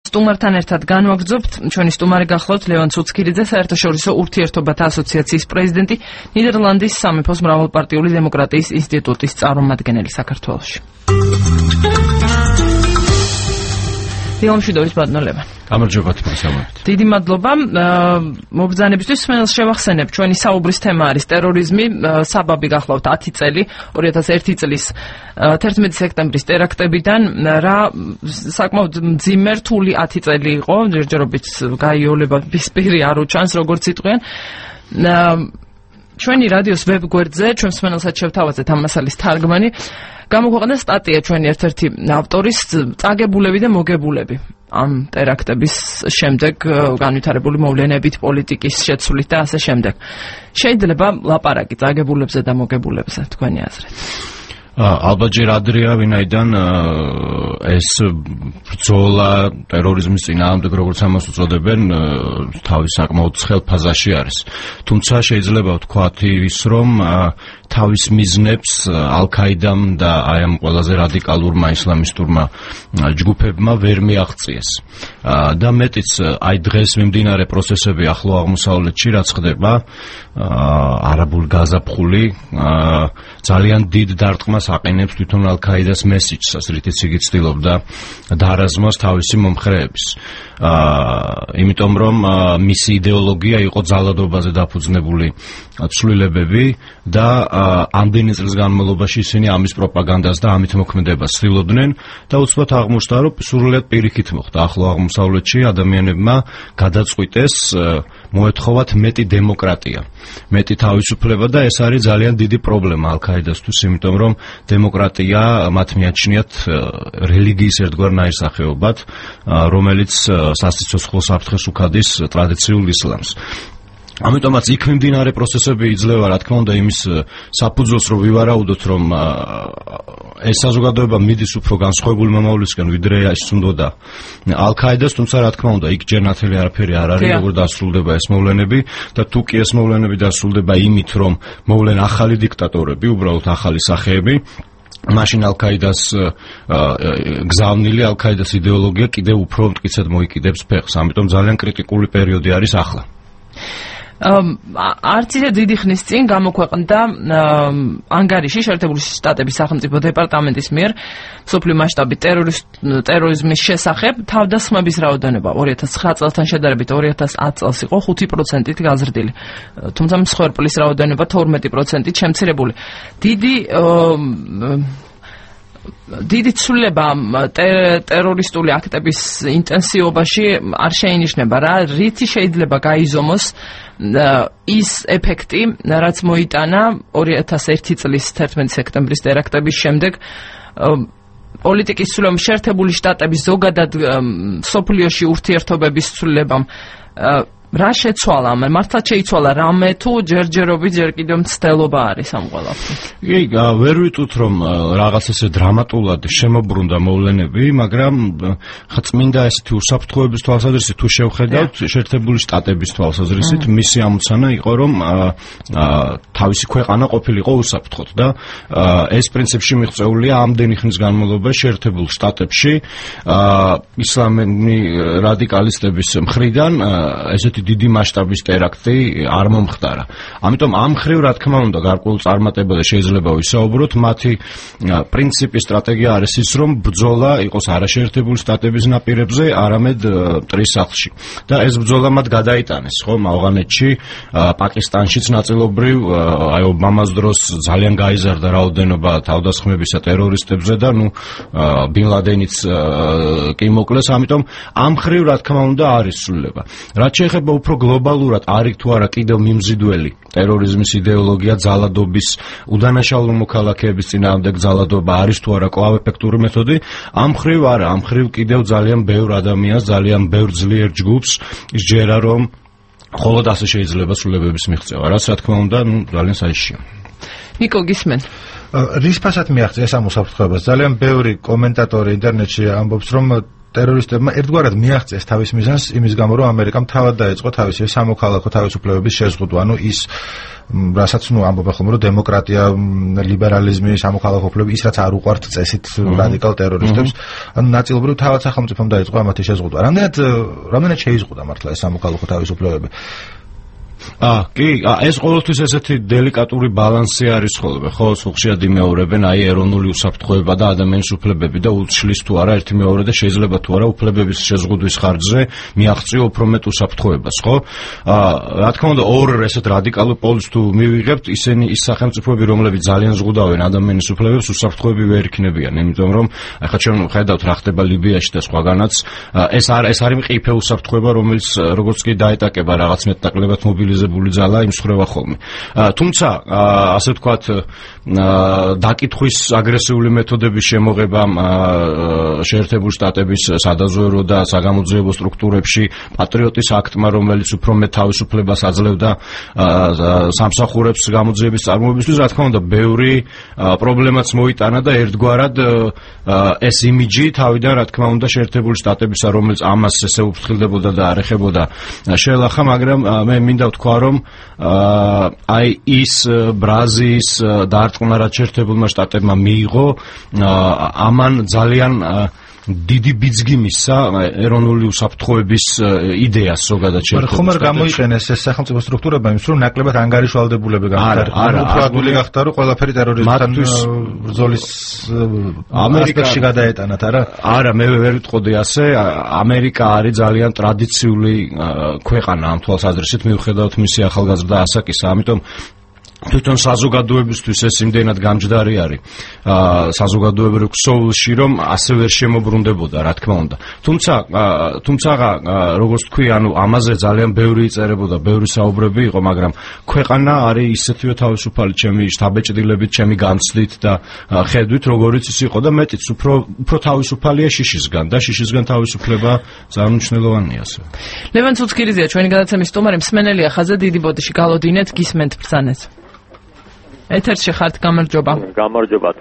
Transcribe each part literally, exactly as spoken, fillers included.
სტუმართან ერთად განვაგრძობთ. ჩვენი სტუმარი გახლავთ ლევან ცუცქირიძე, საერთაშორისო ურთიერთობათა ასოციაციის პრეზიდენტი, ნიდერლანდის სამეფოს მრავალპარტიული დემოკრატიის ინსტიტუტის წარმომადგენელი საქართველოში. დილამშვიდობის ბატონო ლევან. გამარჯობათ მოსამართლე. დიდი მადლობა. მობრძანებისთვის სმენელს შევახსენებ, ჩვენი საუბრის თემა არის ტერორიზმი. საბაბი გახლავთ ათი წელი, ორი ათას ერთი წლის თერთმეტი სექტემბრის ტერაქტებიდან, რა საკმაოდ მძიმე რთული ათი წელი იყო, ჯერჯერობით გაიოლების პირი არ უჩანს, როგორც იტყვიან. ჩვენი რადიოს ვებგვერდზე, ჩვენ სმენელსაც შევთავაზეთ ამ მასალის თარგმანი, გამოქვეყნდა სტატია ჩვენი ერთ-ერთი ავტორის წაგებულები და მოგებულები ამ ტერაქტების შემდეგ განვითარებული მოვლენებით, პოლიტიკის შეცვლით და ასე შემდეგ. შეიძლება ლაპარაკი წაგებულებზე და მოგებულებზე თქვენი აზრით? ალბათ ჯერ ადრეა, ვინაიდან ეს ბრძოლა ტერორიზმის წინააღმდეგ, როგორც ამას უწოდებენ, თავის საკმაოდ ცხელ ფაზაში არის. თუმცა შეიძლება ვთქვათ ის, რომ თავის მიზნებს ალ-ქაიდამ და აი ამ ყველაზე რადიკალურმა ისლამისტურმა ჯგუფებმა ვერ მიაღწიეს. და მეტიც, აი დღეს მიმდინარე პროცესები ახლო აღმოსავლეთში, რაც ხდება, არაბულ გაზაფხული ძალიან დიდ დარტყმას აყენებს თვითონ ალ-ქაიდას მესიჯსაც, რითიც იგი ცდილობდა დაარაზმოს თავისი მომხრეების. იმიტომ რომ მისი იდეოლოგია იყო ძალადობაზე დაფუძნებული ცვლილებები და ამდენი წლის განმავლობაში ისინი ამის პროპაგანდას და ამით მოქმედებას ცდილობდნენ და უცბად აღმოჩნდა, რომ სრულიად პირიქით მოხდა ახლო აღმოსავლეთში ადამიანებმა გადაწყვიტეს მოეთხოვათ მეტი დემოკრატია, მეტი თავისუფლება და ეს არის ძალიან დიდი პრობლემა ალ-ქაიდასთვის, იმიტომ რომ დემოკრატია მათ მიაჩნიათ რელიგიის ერთგვარ ნაირსახეობად, რომელიც სასიცოცხლო საფრთხეს უქადის ტრადიციულ ისლამს. ამიტომაც იქ მიმდინარე პროცესები იძლევა, რა თქმა უნდა, იმის საფუძველს, რომ ვივარაუდოთ, რომ ეს საზოგადოება მიდის უფრო განსხვავებული მომავლისკენ, ვიდრე ის უნდოდა ალ-ქაიდას, თუმცა რა თქმა უნდა, იქ ჯერ ნათელი არაფერი არ არის, როგორ დასრულდება ეს მოვლენები და თუ კი ეს მოვლენები დასრულდება იმით, რომ მოვლენ ახალი დიქტატორები, უბრალოდ ახალი სახეები, მაშინ ალ-ქაიდას გზავნილი ალ-ქაიდას იდეოლოგია კიდევ უფრო მტკიცედ მოიკიდებს ფეხს, ამიტომ ძალიან კრიტიკული პერიოდი არის ახლა. არც ისე დიდი ხნის წინ გამოქვეყნდა ანგარიში შეერთებული შტატების სახელმწიფო დეპარტამენტის მიერ მსოფლიო მასშტაბით ტერორიზმის შესახებ თავდასხმების რაოდენობა ორი ათას ცხრა წელთან შედარებით ორი ათას ათი წელს იყო ხუთი პროცენტით გაზრდილი, თუმცა მსხვერპლის რაოდენობა თორმეტი პროცენტით შემცირებული. დიდი დიდი ცვლილება ტერორისტული აქტების ინტენსივობაში არ შეინიშნება, რა რითი შეიძლება გაიზომოს ის ეფექტი, რაც მოიტანა ორი ათას ერთი წლის თერთმეტი სექტემბრის ტერაქტების შემდეგ პოლიტიკის ცვლილებამ, შეერთებული შტატების ზოგადად მსოფლიოში ურთიერთობების ცვლილებამ. რა შეცვალა? მართლაც შეიცვალა რამე თუ ჯერჯერობით ჯერ კიდევ მცდელობა არის ამ ყველაფერს? კი, ვერ ვიტყვით, რომ რაღაც ესე დრამატულად შემოbrunდა მოვლენები, მაგრამ წმინდა ესეთი უსაფრთხოების თვალსაზრისით თუ შევხედავთ შეერთებული შტატების თვალსაზრისით, მისი ამოცანა იყო, რომ თავისი ქვეყანა ყოფილიყო უსაფრთხოდ და ეს პრინციპში მიღწეულია ამდენი ხნის განმავლობაში შეერთებულ შტატებში ისლამური რადიკალისტების მხრიდან ესეთი დიდი მასშტაბის ტერაქტი არ მომხდარა. ამიტომ ამ მხრივ, რა თქმა უნდა, გარკვეულ წარმატებაზე შეიძლება ვისაუბროთ. მათი პრინციპი, სტრატეგია არის ის, რომ ბრძოლა იყოს არა შეერთებული შტატების ნაპირებზე, არამედ მტრის სახლში. და ეს ბრძოლა მათ გადაიტანეს, ხომ, ავღანეთში, პაკისტანშიც ნაწილობრივ, აი ობამას დროს ძალიან გაიზარდა რაოდენობა თავდასხმებისა ტერორისტებზე და ნუ ბინ ლადენიც კი მოკლეს, ამიტომ ამ მხრივ, რა თქმა უნდა, არის სრულება. რაც შეეხება უფრო გლობალურად, არის თუ არა კიდევ მიმზიდველი ტერორიზმის იდეოლოგია, ძალადობის, უდანაშაულო მოქალაქეების წინააღმდეგ ძალადობა, არის თუ არა კვლავ ეფექტური მეთოდი, ამ მხრივ არა, ამ მხრივ კიდევ ძალიან ბევრ ადამიანს, ძალიან ბევრ ძლიერ ჯგუფს ისჯერა, რომ მხოლოდ ასე შეიძლება სრულებების მიღწევა, რაც რა თქმა უნდა, ნუ ძალიან საიშია. ნიკო, გისმენ? რის ფასად მიაღწია ამ უსაფრთხოებას? ძალიან ბევრი კომენტატორი ინტერნეტში ამბობს, რომ ტერორისტებმა ერთგვარად მიაღწიეს თავის მიზანს იმის გამო, რომ ამერიკამ თავად დაიწყო თავისი სამოქალაქო თავისუფლებების შეზღუდვა. ანუ ის რასაც ნუ ამბობენ ხოლმე, რომ დემოკრატია, ლიბერალიზმი, სამოქალაქო უფლებები, ის რაც არ უყვართ წესით რადიკალ ტერორისტებს, ანუ ნაწილობრივ თავად სახელმწიფომ დაიწყო ამათი შეზღუდვა. რამდენად რამდენად შეიზღუდა მართლა ეს სამოქალაქო თავისუფლებები? აა კი, ეს ყოველთვის ესეთი დელიკატური ბალანსი არის ხოლმე, ხო, ხშირად იმეორებენ აი ეროვნული უსაფრთხოება და ადამიანის უფლებები და უშლის თუ არა ერთი მეორე და შეიძლება თუ არა უფლებების შეზღუდვის ხარჯზე მიაღწიო უფრო მეტ უსაფრთხოებას, ხო? აა რა თქმა უნდა, ორ ესეთ რადიკალურ პოლს თუ მივიღებთ, ისინი ის სახელმწიფოები, რომლებიც ძალიან ზღუდავენ ადამიანის უფლებებს, უსაფრთხოები ვერ იქნებიან, იმიტომ რომ ახლა ჩვენ ხედავთ რა ხდება ლიბიაში და სხვაგანაც, ეს არ ეს არის მყიფე უსაფრთხოება, რომელიც როგორც კი დაეტაკება რაღაც მეტნაკლებად მობილიზებული ძალა იმსხრევა ხოლმე. თუმცა, ასე ვთქვათ, დაკითხვის აგრესიული მეთოდების შემოღებამ შეერთებული შტატების სადაზვერვო და საგამოძიებო სტრუქტურებში პატრიოტის აქტმა, რომელიც უფრო მეტ თავისუფლებას აძლევდა სამსახურებს გამოძიების წარმოებისთვის, რა თქმა უნდა, ბევრი პრობლემაც მოიტანა და ერთგვარად ეს იმიჯი თავიდან, რა თქმა უნდა, შეერთებული შტატებისა, რომელიც ამას ესე უფრთხილდებოდა და არ ეხებოდა, შეელახა, მაგრამ მე მინდა ვთქვა, რომ აი ის ბრაზიის დარტყმა, რაც შეერთებულმა შტატებმა მიიღო, ამან ძალიან დიდი ბიძგი მისცა ეროვნული უსაფრთხოების იდეას ზოგადად შეერთებულ შტატებში. მაგრამ ხომ არ გამოიყენეს ეს სახელმწიფო სტრუქტურებმა იმის, რომ ნაკლებად ანგარიშვალდებულები გახდათ. არა, უფრო ადვილი გახდა, რომ ყველაფერი ტერორიზმთან ბრძოლის ამერიკაში გადაეტანათ, არა? არა, მე ვერ ვიტყოდი ასე. ამერიკა არის ძალიან ტრადიციული ქვეყანა ამ თვალსაზრისით, მიუხედავად მისი ახალგაზრდა ასაკისა, ამიტომ თვითონ საზოგადოებისთვის ეს იმდენად გამჯდარი არის საზოგადოებრივ ქსოვილში, რომ ასე ვერ შემოbrunდებოდა, რა თქმა უნდა. თუმცა, თუმცა როგორც თქვი, ანუ ამაზე ძალიან ბევრი იწერებოდა, ბევრი საუბრები იყო, მაგრამ ქვეყანა არის ისეთივე თავისუფალი ჩემი შთაბეჭდილებით, ჩემი განცდით და ხედვით, როგორიც ის იყო და მეტიც უფრო უფრო თავისუფალია შიშისგან და შიშისგან თავისუფლება ძალიან მნიშვნელოვანია ასე. ლევან ცუცქირიძეა ჩვენი გადაცემის სტუმარი, მსმენელია ხაზზე, დიდი ბოდიში გალოდინეთ, გისმენთ ბრძანეთ. ეთერში ხართ, გამარჯობა. გამარჯობათ.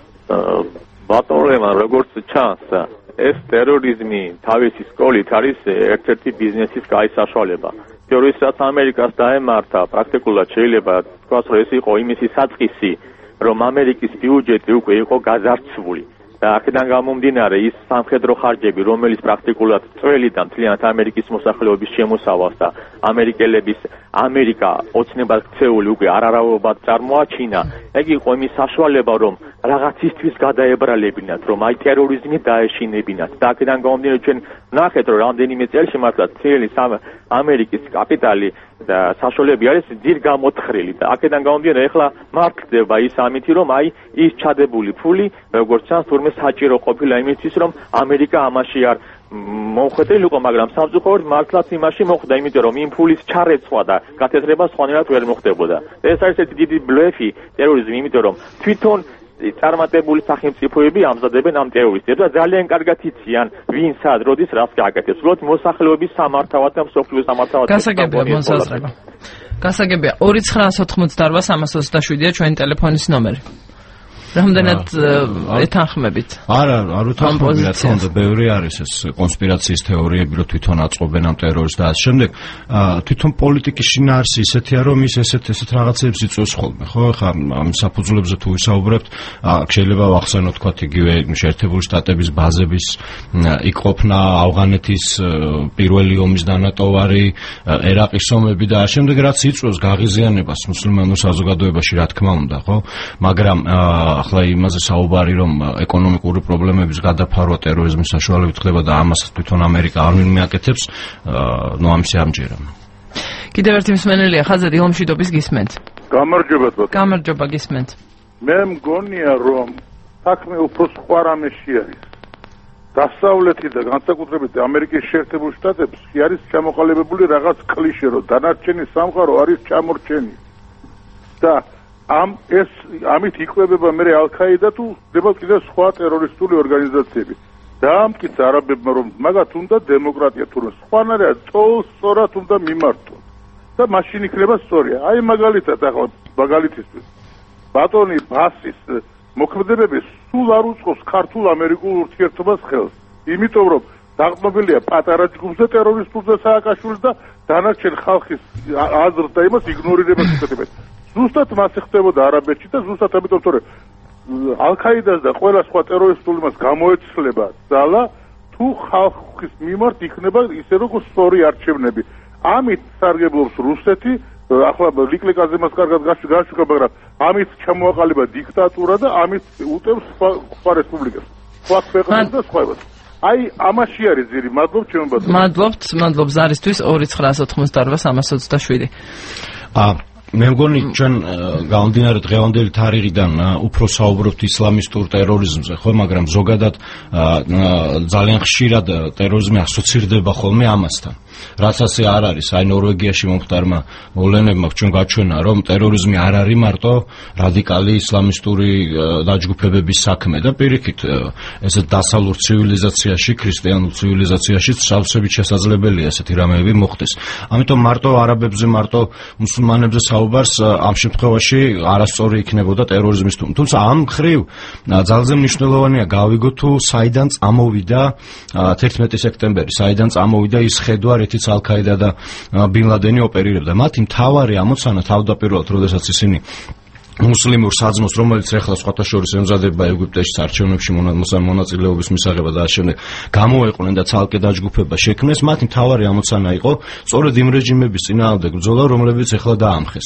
ბატონო, როგორც ჩანს, ეს ტერორიზმი თავისი სკოლით არის ერთ-ერთი ბიზნესის კაი საშუალება. ტერორისტს ამერიკას დაემართა, პრაქტიკულად შეიძლება თქვას, რომ ეს იყო იმისი საწყისი, რომ ამერიკის ბიუჯეტი უკვე იყო გაზარცვული. და აქედან გამომდინარე ის სამხედრო ხარჯები, რომელიც პრაქტიკულად წველიდან მთლიანად ამერიკის მოსახლეობის შემოსავას და ამერიკელების ამერიკა ოცნებად ქცეული უკვე არარავად წარმოაჩინა, ეგ იყო იმის საშუალება, რომ რაღაცისთვის გადაებრალებინათ, რომ აი ტერორიზმი დაეშინებინათ. და აქედან გამომდინარე ჩვენ ნახეთ, რომ რამდენიმე წელში მართლა მთელი ამერიკის კაპიტალი და საშუალებები არის ძირ გამოთხრილი და აქედან გამომდინარე ახლა მართლდება ის ამითი, რომ აი ის ჩადებული ფული, როგორც ჩანს, თურმე საჭირო ყოფილა იმისთვის, რომ ამერიკა ამაში არ მოხვედრილიყო, მაგრამ სამწუხაროდ მართლაც იმაში მოხვდა, იმიტომ რომ იმ ფულის ჩარეცვა და გათეთრება სხვანაირად ვერ მოხდებოდა. ეს არის ერთი დიდი ბლეფი ტერორიზმი, იმიტომ რომ თვითონ წარმატებული სახელმწიფოები ამზადებენ ამ ტერორისტებს და ძალიან კარგად იციან, ვინ სად როდის რას გააკეთებს. უბრალოდ მოსახლეობის სამართავად და მსოფლიოს სამართავად. გასაგებია მოსაზრება. გასაგებია ორი ცხრაას ოთხმოცდაოთხ სამას ოცდაშვიდია ჩვენი ტელეფონის ნომერი. რამდენად ეთანხმებით? არა, არ უთანხმობთ, რა თქმა უნდა, ბევრი არის ეს კონსპირაციის თეორიები, რომ თვითონ აწყობენ ამ ტერორს და ასე შემდეგ. თვითონ პოლიტიკის შინაარსი ისეთია, რომ ის ესეთ ესეთ რაღაცებს იწვევს ხოლმე, ხო? ხა ამ საფუძვლებზე თუ ვისაუბრებთ, შეიძლება ვახსენოთ, თქვა იგივე შეერთებული შტატების ბაზების იქ ყოფნა, ავღანეთის პირველი ომის დანატოვარი, ერაყის ომები და ასე შემდეგ, რაც იწვევს გაღიზიანებას მუსლიმანურ საზოგადოებაში, რა თქმა უნდა, ხო? მაგრამ ახლა იმაზე საუბარი, რომ ეკონომიკური პრობლემების გადაფარვა ტერორიზმის საშუალებით ხდება და ამას თვითონ ამერიკა არ მიაკეთებს, ნუ ამის ამჯერა. კიდევ ერთი მსმენელია ხაზზე, დილომშვიდობის გისმენთ. გამარჯობა ბატონო. გამარჯობა გისმენთ. მე მგონია, რომ საქმე უფრო სხვა რამეში არის. დასავლეთი და განსაკუთრებით ამერიკის შეერთებულ შტატებში არის ჩამოყალიბებული რაღაც კლიშე, რომ დანარჩენი სამყარო არის ჩამორჩენი. და ამ ეს ამით იკვებება მე ალ-ქაიდა თუ ხდება კიდევ სხვა ტერორისტული ორგანიზაციები. დაამტკიცა არაბებმა, რომ მაგათ უნდა დემოკრატია, თუმცა სხვანაირად სწორად უნდა მიმართონ. და მაშინ იქნება სწორია. აი მაგალითად ახლა მაგალითისთვის ბატონი ბასის მოქმედებები სულ არ უწყობს ქართულ-ამერიკულ ურთიერთობას ხელს. იმიტომ რომ დაყრდნობილია პატარა ჯგუფზე ტერორისტულზე სააკაშვილს და დანარჩენ ხალხის აზრს და იმას იგნორირებას უწოდებენ. ზუსტად მასე ხდებოდა არაბეთში და ზუსტად ამიტომ თორე ალ-ქაიდას და ყველა სხვა ტერორისტულ იმას გამოეცლება ძალა თუ ხალხის მიმართ იქნება ისე როგორც სწორი არჩევნები. ამით სარგებლობს რუსეთი, ახლა ლიკლიკაზე მას კარგად გაშუქა, მაგრამ ამით ჩამოაყალიბა დიქტატურა და ამით უტევს სხვა რესპუბლიკას. სხვა ქვეყნებს და სხვაებას. აი, ამაში არის ძირი. მადლობ ჩემო ბატონო. მადლობთ, მადლობ ზარისთვის ორი ცხრაასი ოცდაოთხმოცდაოთხ სამას ოცდაშვიდი. აა მე მგონი ჩვენ გამომდინარე დღევანდელი თარიღიდან უფრო საუბრობთ ისლამისტურ ტერორიზმზე, ხო, მაგრამ ზოგადად ძალიან ხშირად ტერორიზმი ასოცირდება ხოლმე ამასთან. რაც ასე არ არის, აი ნორვეგიაში მომხდარმა მოვლენებმა ჩვენ გაჩვენა, რომ ტერორიზმი არ არის მარტო რადიკალი ისლამისტური დაჯგუფებების საქმე და პირიქით ესე დასავლურ ცივილიზაციაში, ქრისტიანულ ცივილიზაციაში სავსებით შესაძლებელია ესეთი რამეები მოხდეს. ამიტომ მარტო არაბებზე, მარტო მუსულმანებზე საუბარს ამ შემთხვევაში არასწორი იქნებოდა ტერორიზმის თუმ. თუმცა ამ მხრივ ძალზე მნიშვნელოვანია გავიგოთ თუ საიდან წამოვიდა თერთმეტი სექტემბერი, საიდან წამოვიდა ის ხედვა, რითიც ალ-ქაიდა და ბინ ლადენი ოპერირებდა. მათი მთავარი ამოცანა თავდაპირველად, როდესაც ისინი მუსლიმურ საძმოს, რომელიც ახლა სხვათა შორის ემზადება ეგვიპტეში არჩევნებში მონაწილეობის მისაღებად და შემდეგ გამოეყვნენ და ცალკე დაჯგუფება შექმნეს, მათი მთავარი ამოცანა იყო სწორედ იმ რეჟიმების წინააღმდეგ ბრძოლა, რომლებიც ახლა დაამხეს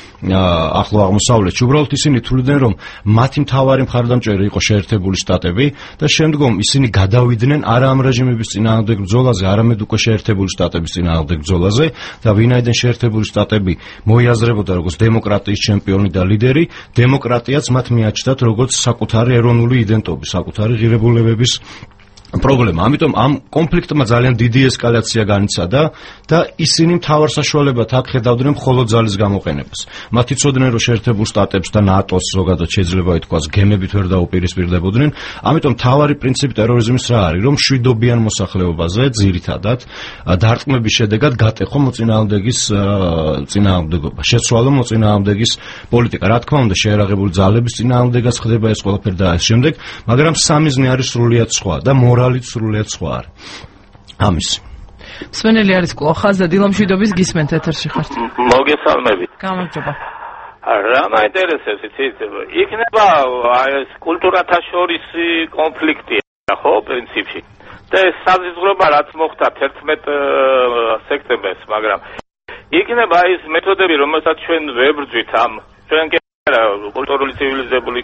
ახლო აღმოსავლეთში. უბრალოდ ისინი თვლიდნენ, რომ მათი მთავარი მხარდამჭერი იყო შეერთებული შტატები და შემდგომ ისინი გადავიდნენ არა ამ რეჟიმების წინააღმდეგ ბრძოლაზე, არამედ უკვე შეერთებული შტატების წინააღმდეგ ბრძოლაზე და ვინაიდან შეერთებული შტატები მოიაზრებოდა როგორც დემოკრატიის ჩემპიონი და ლიდერი, დემოკრატიაც მათ მიაჩნდათ როგორც საკუთარი ეროვნული იდენტობის, საკუთარი ღირებულებების პრობლემა. ამიტომ ამ კონფლიქტმა ძალიან დიდი ესკალაცია განიცადა და ისინი მთავარ საშუალებად აქ ხედავდნენ მხოლოდ ძალის გამოყენებას. მათ იცოდნენ, რომ შეერთებულ შტატებს და ნატოს ზოგადად შეიძლება ითქვას გემებით ვერ დაუპირისპირდებოდნენ. ამიტომ მთავარი პრინციპი ტერორიზმის რა არის, რომ მშვიდობიან მოსახლეობაზე ძირითადად დარტყმების შედეგად გატეხო მოწინააღმდეგის წინააღმდეგობა, შეცვალო მოწინააღმდეგის პოლიტიკა. რა თქმა უნდა, შეერაღებული ძალების წინააღმდეგაც ხდება ეს ყველაფერი და ამ შემდეგ, მაგრამ სამიზნე არის სრულიად სხვა და მორალით სრულიად სხვა არის. ამის. სვენელი არის კოლხაზა დილამშვიდობის გისმენთ ეთერში ხართ. მოგესალმებით. გამარჯობა. რა მაინტერესებს იცით? იქნება ეს კულტურათა შორის კონფლიქტი, ხო, პრინციპში. და ეს საზღვრება რაც მოხდა თერთმეტ სექტემბერს, მაგრამ იქნება ის მეთოდები, რომელსაც ჩვენ ვებრძვით ამ ჩვენ კულტურული ცივილიზებული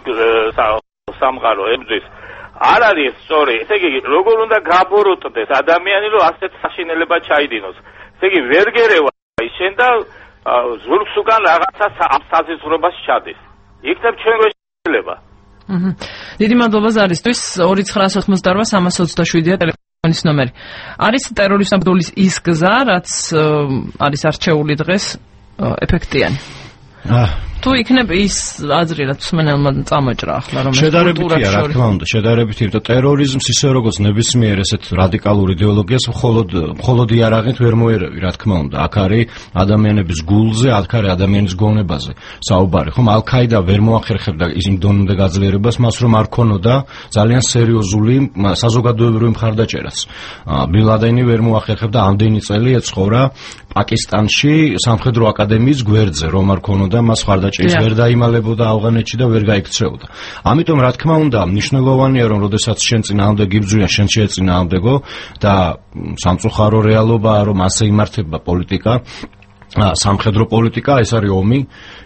სამყარო ებრძვის. არ არის სწორი. ესე იგი, როგორ უნდა გაბოროტდეს ადამიანი, რომ ასეთ საშინელება ჩაიდინოს. ესე იგი, ვერ გერევა ისენ და ზურგს უკან რაღაცა ამ საზღვრებას ჩადის. იქნებ ჩვენ გვეშლება. აჰა. დიდი მადლობა ზარისთვის. ორი ცხრაასი ოცდაოთხ სამას ოცდაშვიდია ტელეფონის ნომერი. არის ტერორისტული ის გზა, რაც არის არჩეული დღეს ეფექტიანი. აა თუ იქნება ის აზრი, რაც მსმენელმა წამოჭრა ახლა, რომ შედარებითია, რა თქმა უნდა, შედარებითია, და ტერორიზმს ისე როგორც ნებისმიერ ესეთ რადიკალურ იდეოლოგიას მხოლოდ მხოლოდ იარაღით ვერ მოერევი, რა თქმა უნდა. აქ არის ადამიანების გულზე, აქ არის ადამიანის გონებაზე საუბარი. ხომ ალ-ქაიდა ვერ მოახერხებდა იმ დონემდე გაძლიერებას, მას რომ არ ქონოდა ძალიან სერიოზული საზოგადოებრივი მხარდაჭერაც. ბინ ლადენი ვერ მოახერხებდა ამდენი წელი ეცხოვრა პაკისტანში სამხედრო აკადემიის გვერდზე, რომ არ ქონოდა მას მხარდაჭერის ვერ დაიმალებოდა ავღანეთში და ვერ გაიქცეოდა. ამიტომ რა თქმა უნდა, მნიშვნელოვანია, რომ როდესაც შენ წინააღმდეგ იბრძვიან, შენ შეეწინააღმდეგო და სამწუხარო რეალობაა, რომ ასე იმართება პოლიტიკა, სამხედრო პოლიტიკა, ეს არის ომი,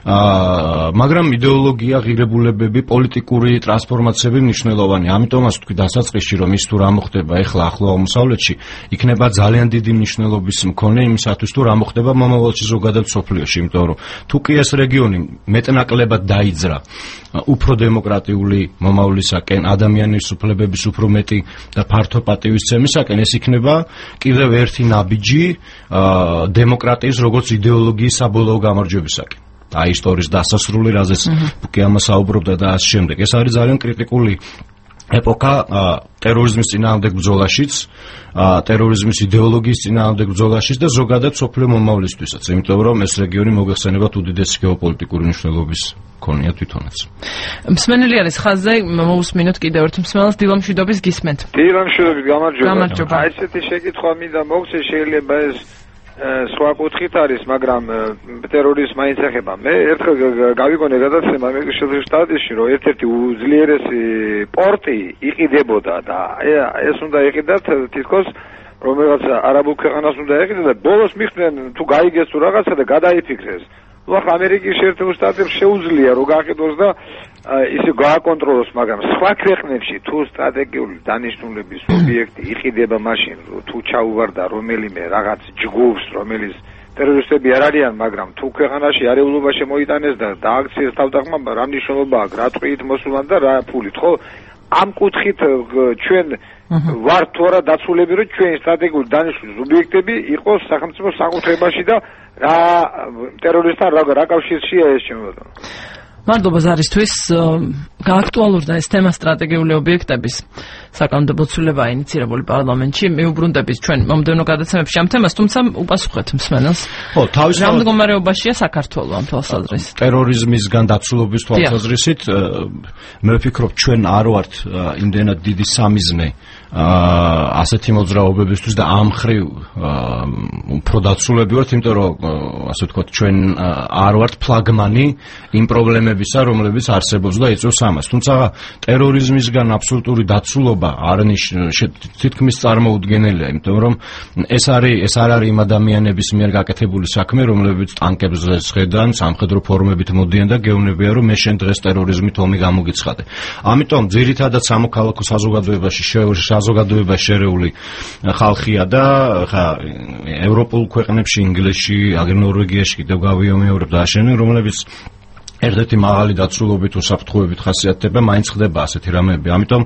მაგრამ იდეოლოგია, ღირებულებები, პოლიტიკური ტრანსფორმაციები მნიშვნელოვანია. ამიტომაც თქვი დასაწყისში, რომ ის თუ რა მოხდება ეხლა ახლო აღმოსავლეთში, იქნება ძალიან დიდი მნიშვნელობის მქონე იმისათვის, თუ რა მოხდება მომავალში ზოგადად სოფლიოში, იმიტომ რომ თუ კი ეს რეგიონი მეტნაკლებად დაიძრა უფრო დემოკრატიული მომავლისაკენ, ადამიანის უფლებების უფრო მეტი და ფართო პატივისცემისაკენ, ეს იქნება კიდევ ერთი ნაბიჯი დემოკრატიის როგორც იდეოლოგიის საბოლოო გამარჯვებისაკენ. აი ისტორიის დასასრული, რაზეც კი ამას საუბრობდა და ამ შემდეგ. ეს არის ძალიან კრიტიკული ეპოქა ტერორიზმის წინააღმდეგ ბრძოლაშიც, ტერორიზმის იდეოლოგიის წინააღმდეგ ბრძოლაშიც და ზოგადად სოფლიო მომავლისთვისაც, იმიტომ რომ ეს რეგიონი მოგეხსენებათ უდიდესი გეოპოლიტიკური მნიშვნელობის მქონია თვითონაც. მსმენელი არის ხაზზე, მოусმინოთ კიდევ ერთ მსმენელს, დილამშვიდობის გისმენთ. დილამშვიდობის, გამარჯობა. გამარჯობა. აი ესეთი შეკითხვა მინდა მოგცე, შეიძლება ეს სხვა კუთხით არის, მაგრამ ტერორიზმს მაინც ეხება. მე ერთხელ გავიგონე გადაცემა ამერიკის შტატებში, რომ ერთ-ერთი უძლიერესი პორტი იყიდებოდა და ეს უნდა იყიდათ თითქოს რომელიღაც არაბულ ქვეყანას უნდა ეყიდა და ბოლოს მიხვდნენ თუ გაიგეს თუ რაღაცა და გადაიფიქრეს. ნუ ახლა ამერიკის შეერთებულ შტატებს შეუძლია რომ გააყიდოს და ისე გააკონტროლოს, მაგრამ სხვა ქვეყნებში თუ სტრატეგიული დანიშნულების ობიექტი იყიდება მაშინ თუ ჩაუვარდა რომელიმე რაღაც ჯგუფს, რომელიც ტერორისტები არ არიან, მაგრამ თუ ქვეყანაში არეულობა შემოიტანეს და დააქციეს თავდაღმა, რა მნიშვნელობა აქვს, რა წვით მოსულან და რა ფულით, ხო? ამ კუთხით ჩვენ ვართ თუ არა დაცულები, რომ ჩვენი სტრატეგიული დანიშნული ობიექტები იყოს სახელმწიფო საკუთრებაში და რა ტერორისტთან რა კავშირშია ეს შემოდო. მადლობა ზარისთვის. გააქტუალურდა ეს თემა სტრატეგიული ობიექტების საკანონმდებლო ცვლილება ინიციირებული პარლამენტში. მიუბრუნდებით ჩვენ მომდევნო გადაცემებში ამ თემას, თუმცა უპასუხეთ მსმენელს. ხო, თავისთავად რა მდგომარეობაშია საქართველო ამ თვალსაზრისით? ტერორიზმისგან დაცულობის თვალსაზრისით მე ვფიქრობ ჩვენ არ ვართ იმდენად დიდი სამიზნე ასეთი მოძრაობებისთვის და ამ ხრივ უფრო დაცულები ვართ, იმიტომ რომ ასე ვთქვათ ჩვენ არ ვართ ფლაგმანი იმ პრობლემებისა, რომლებიც არსებობს და იწვევს ამას. თუმცა ტერორიზმისგან აბსოლუტური დაცულობა არ თითქმის წარმოუდგენელია, იმიტომ რომ ეს არის ეს არ არის იმ ადამიანების მიერ გაკეთებული საქმე, რომლებიც ტანკებზე ზღედან, სამხედრო ფორმებით მოდიან და გეუბნებიან, რომ მე შენ დღეს ტერორიზმით ომი გამოგიცხადე. ამიტომ ძირითადად სამოქალაქო საზოგადოებაში საზოგადოება შერეული ხალხია და ხა ევროპულ ქვეყნებში, ინგლისში, აგერ ნორვეგიაში კიდევ გავიომეორებ და აშენენ, რომლებიც ერთ-ერთი მაღალი დაცულობით უსაფრთხოებით ხასიათდება, მაინც ხდება ასეთი რამეები. ამიტომ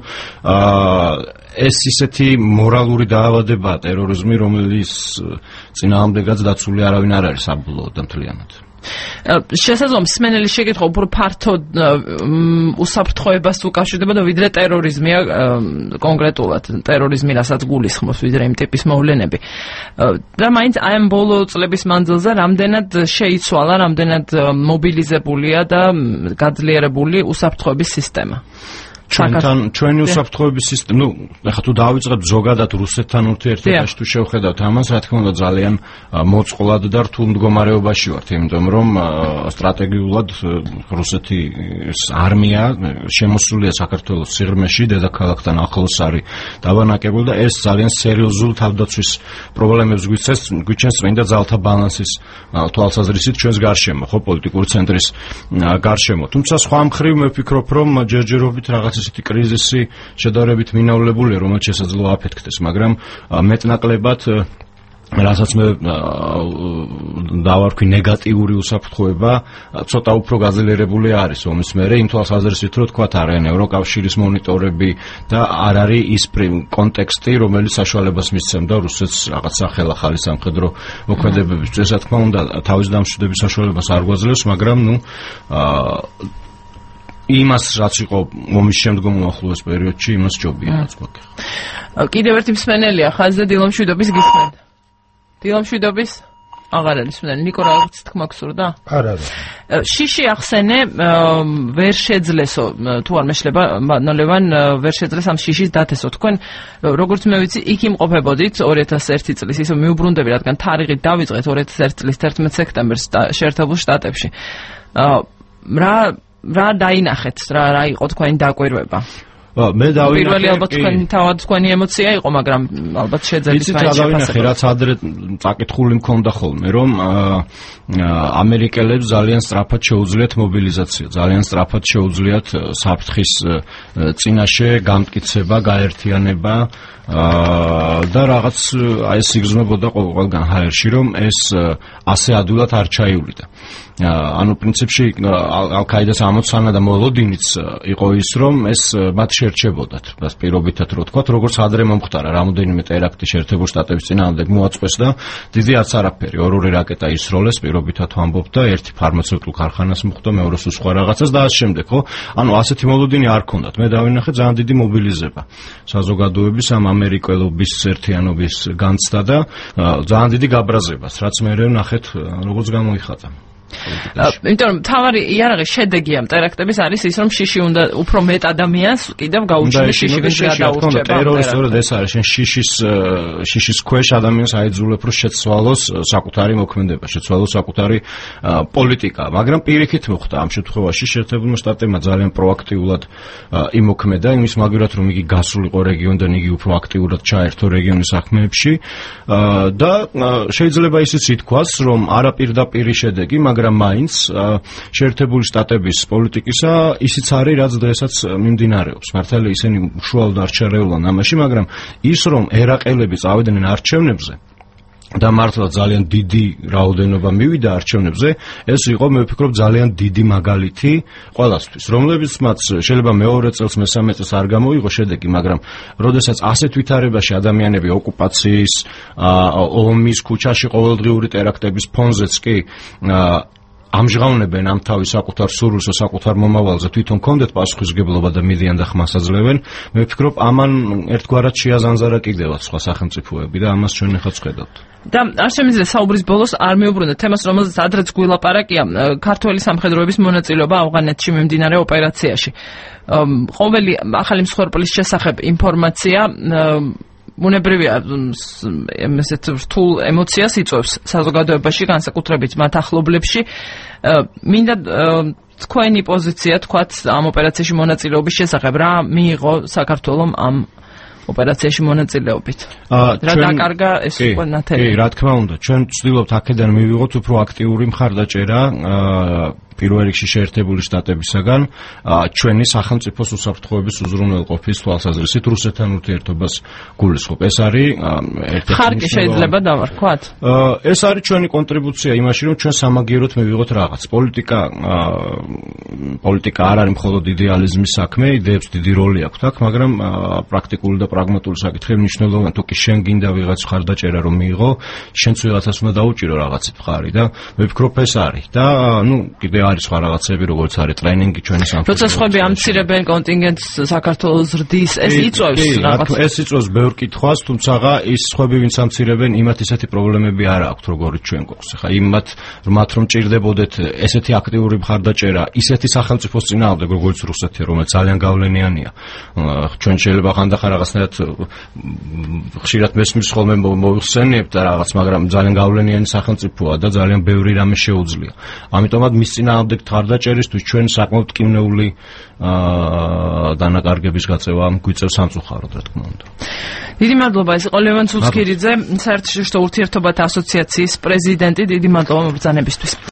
ეს ისეთი მორალური დაავადებაა ტერორიზმი, რომელიც წინააღმდეგაც დაცული არავინ არ არის საბოლოოდ და მთლიანად. შესაძლოა მსმენელის შეკითხვა უფრო ფართოდ უსაფრთხოებას უკავშირდება და ვიდრე ტერორიზმია კონკრეტულად ტერორიზმი რასაც გულისხმობს ვიდრე იმ ტიპის მოვლენები. და მაინც აი ამ ბოლო წლების მანძილზე რამდენად შეიცვალა, რამდენად მობილიზებულია და გაძლიერებული უსაფრთხოების სისტემა. ჩვენთან ჩვენი უსაფრთხოების სისტემა, ნუ ახლა თუ დავიწყებთ ზოგადად რუსეთთან ურთიერთობაში თუ შევხედავთ ამას, რა თქმა უნდა ძალიან მოწყვლად და რთულ მდგომარეობაში ვართ, იმიტომ რომ სტრატეგიულად რუსეთის არმია შემოსულია საქართველოს სიღრმეში, დედაქალაქთან ახლოს არის დაბანაკებული და ეს ძალიან სერიოზულ თავდაცვის პრობლემებს გვიცეს, გვიჩენს წმინდა ძალთა ბალანსის თვალსაზრისით ჩვენს გარშემო, ხო, პოლიტიკური ცენტრის გარშემო. თუმცა სხვა მხრივ მე ვფიქრობ, რომ ჯერჯერობით რაღაც ესეთი კრიზისი შედარებით მინავლებულია, რომელიც შესაძლოა აფეთქდეს, მაგრამ მეტნაკლებად რასაც მე დავარქვი ნეგატიური უსაფრთხოება, ცოტა უფრო გაძლიერებული არის ომის მერე, იმ თვალსაზრისით, რომ თქვათ არიან ევროკავშირის მონიტორები და არ არის ის კონტექსტი, რომელიც საშუალებას მისცემდა რუსეთს რაღაც სახელახალი სამხედრო მოქმედებებისთვის. რა თქმა უნდა, თავის დამშვიდების საშუალებას არ გვაძლევს, მაგრამ ნუ იმას რაც იყო ომის შემდგომ უახლოეს პერიოდში, იმას ჯობია რაც გვაქვს. კიდევ ერთი მსმენელია ხაზზე, დილამშვიდობის გისმენთ. დილამშვიდობის აღარ არის მსმენელი. ნიკო, რაღაც თქმა გსურდა? არ არის. შიში ახსენე ვერ შეძლესო თუ არ მეშლება ნოლევან ვერ შეძლეს ამ შიშის დათესო. თქვენ როგორც მე ვიცი, იქ იმყოფებოდით ორი ათას ერთი წლის, ისე მიუბრუნდები, რადგან თარიღით დავიწყეთ ორი ათას ერთი წლის თერთმეტ სექტემბერს შეერთებულ შტატებში. რა რა დაინახეთ, რა რა იყო თქვენი დაკვირვება? მე დავინახე პირველი ალბათ თქვენი თავად თქვენი ემოცია იყო, მაგრამ ალბათ შეძლებთ დავინახე, რაც ადრე წაკითხული მქონდა ხოლმე, რომ ამერიკელებს ძალიან სწრაფად შეუძლიათ მობილიზაცია, ძალიან სწრაფად შეუძლიათ საფრთხის წინაშე გამტკიცება, გაერთიანება და რაღაც აი ეს იგრძნობოდა ყოველგან ჰაერში, რომ ეს ასე ადვილად არ ჩაივლიდა. ანუ პრინციპში ალ-ყაიდას ამოცანა და მოლოდინიც იყო ის, რომ ეს მათ შერჩებოდათ, მას პირობითად რო თქვათ, როგორც ადრე მომხდარა რამოდენიმე ტერაქტი შეერთებულ შტატების წინააღმდეგ მოაწყვეს და დიდი არც არაფერი, ორ-ორი რაკეტა ისროლეს, პირობითად ვამბობ და ერთი ფარმაცევტულ ქარხანას მოხდა, მეორე სულ სხვა რაღაცას და ასე შემდეგ, ხო? ანუ ასეთი მოლოდინი არ ქონდათ. მე დავინახე ძალიან დიდი მობილიზება საზოგადოების ამ ამერიკელობის ერთიანობის განცდა და ძალიან დიდი გაბრაზებას, რაც მე ვნახეთ, როგორც გამოიხატა. იმიტომ რომ თავარი იარაღი შედეგი ამ ტერაქტების არის ის რომ შიში უნდა უფრო მეტ ადამიანს კიდევ გაუჩინოს შიში ვინც გადაურჩება ტერორისტ სწორედ ეს არის შენ შიშის შიშის ქვეშ ადამიანს აიძულებ რომ შეცვალოს საკუთარი მოქმედება შეცვალოს საკუთარი პოლიტიკა მაგრამ პირიქით მოხდა ამ შემთხვევაში შეერთებულმა შტატებმა ძალიან პროაქტიულად იმოქმედა იმის მაგივრად რომ იგი გასულიყო რეგიონიდან იგი უფრო აქტიურად ჩაერთო რეგიონის საქმეებში და შეიძლება ისიც ითქვას რომ არაპირდაპირი შედეგი მაგრამ მაინც შეერთებული შტატების პოლიტიკისა ისიც არის რაც დღესაც მიმდინარეობს. მართალია ისინი უშუალოდ არ ჩარეულან ამაში, მაგრამ ის რომ ერაყელები წავიდნენ არჩევნებზე და მართლა ძალიან დიდი რაოდენობა მივიდა არჩევნებზე, ეს იყო მე ვფიქრობ ძალიან დიდი მაგალითი ყველასთვის, რომლებიც მათ შეიძლება მეორე წელს, მესამე წელს არ გამოიღო შედეგი, მაგრამ როდესაც ასეთ ვითარებაში ადამიანები ოკუპაციის, ომის, ქუჩაში ყოველდღიური ტერაქტების ფონზეც კი ამჟღავნებენ ამ თავის საკუთარ სურვილს, საკუთარ მომავალზე, თვითონ კონდეთ პასუხისმგებლობა და მიდიან და ხმას აძლევენ. მე ვფიქრობ, ამან ერთგვარად შეაზანზარა კიდევაც სხვა სახელმწიფოები და ამას ჩვენ ახაც ხედავთ. და არ შემიძლია საუბრის ბოლოს არ მიუბრუნდეთ თემას, რომელზეც ადრეც გვილაპარაკია, ქართველი სამხედროების მონაწილეობა ავღანეთში მიმდინარე ოპერაციაში. ყოველი ახალი მსხვერპლის შესახებ ინფორმაცია უნებრივია ესეთ რთულ ემოციას იწვევს საზოგადოებაში, განსაკუთრებით მათ ახლობლებში. მინდა თქვენი პოზიცია თქვათ ამ ოპერაციაში მონაწილეობის შესახებ, რა მიიღო საქართველომ ამ ოპერაციაში მონაწილეობით. რა დაკარგა ეს უკვე ნათელი? კი, რა თქმა უნდა, ჩვენ ვცდილობთ აქედან მივიღოთ უფრო აქტიური მხარდაჭერა პირველ რიგში შეერთებული შტატებისაგან ჩვენი სახელმწიფოს უსაფრთხოების უზრუნველყოფის თვალსაზრისით რუსეთთან ურთიერთობას გულისხმობ. ეს არის ერთ-ერთი ხარკი შეიძლება დავარქვათ? ეს არის ჩვენი კონტრიბუცია იმაში, რომ ჩვენ სამაგიეროდ მივიღოთ რაღაც. პოლიტიკა პოლიტიკა არ არის მხოლოდ იდეალიზმის საქმე, იდეებს დიდი როლი აქვს აქ, მაგრამ პრაქტიკული და პრაგმატული საკითხები მნიშვნელოვანია. თუ კი შენ გინდა ვიღაც ხარდაჭერა რომ მიიღო, შენც ვიღაცას უნდა დაუჭირო რაღაცით მხარი და მე ვფიქრობ ეს არის. და ნუ კიდე არის სხვა რაღაცები, როგორც არის ტრენინგი ჩვენი სამხედრო. როცა სხვები ამცირებენ კონტინგენტს საქართველოს ზრდის, ეს იწვევს რაღაც. ეს იწვევს ბევრ კითხვას, თუმცა ის სხვები ვინც ამცირებენ, იმათ ისეთი პრობლემები არ აქვთ, როგორც ჩვენ გვაქვს. ხა იმათ მათ რომ ჭირდებოდეთ ესეთი აქტიური მხარდაჭერა ისეთი სახელმწიფოს წინააღმდეგ, როგორც რუსეთი, რომელიც ძალიან გავლენიანია. ჩვენ შეიძლება ხანდახან რაღაცნაირად ხშირად მესმის ხოლმე მოიხსენიებთ რაღაც, მაგრამ ძალიან გავლენიანი სახელმწიფოა და ძალიან ბევრი რამე შეუძლია. ამიტომაც მის წინააღმდეგ მხარდაჭერისთვის ჩვენ საკმაოდ ტკივნეული დანაკარგების გაწევა გვიწევს სამწუხაროდ, რა თქმა უნდა. დიდი მადლობა, ეს იყო ლევან ცუცქირიძე, საერთაშორისო ურთიერთობათა ასოციაციის პრეზიდენტი. დიდი მადლობა მობრძანებისთვის.